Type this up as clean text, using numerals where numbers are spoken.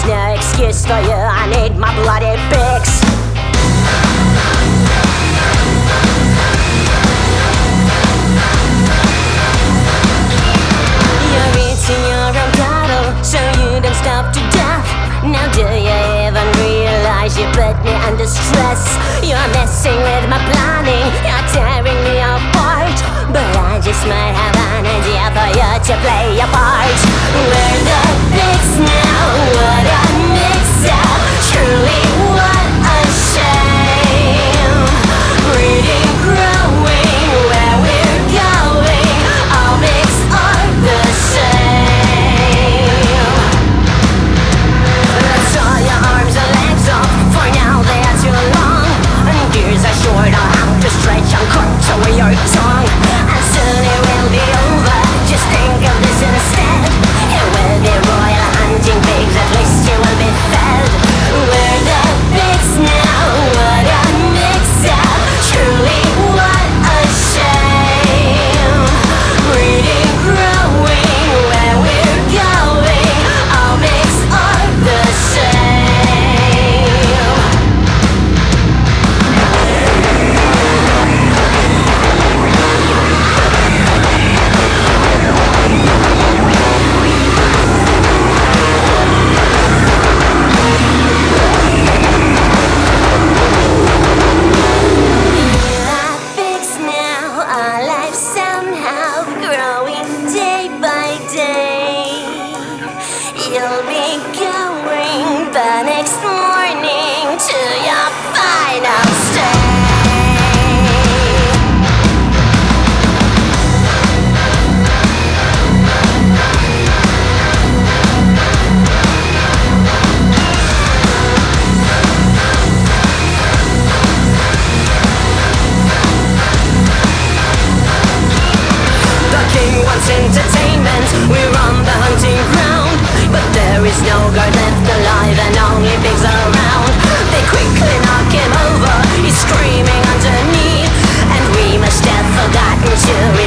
There's no excuse for you, I need my bloody fix. You're eating your own cattle, so you don't starve to death. Now do you even realize you put me under stress? You're messing with my planning, you're tearing me apart. But I just might have an idea for you to play your part. We're the pigs now, what a mix-up. Truly what a shame. Breeding, growing, where we're going, all mix are the same. Let's saw your arms and legs off, for now they are too long. And gears are short, I'll have to stretch and cut away your tongue. And soon it will be over, just think of this instead. It will be royal hunting pigs, at least you will be fed. We're the pigs now, what a mix-up. Truly what a shame. Breeding, growing, where we're going, all mix are the same. Fix now, our life somehow growing day by day. You'll be going the next morning to your final stay. The king wants entertainment, we're on the hunting ground. But there is no guard left alive and only pigs around. They quickly knock him over, he's screaming underneath. And we must have forgotten to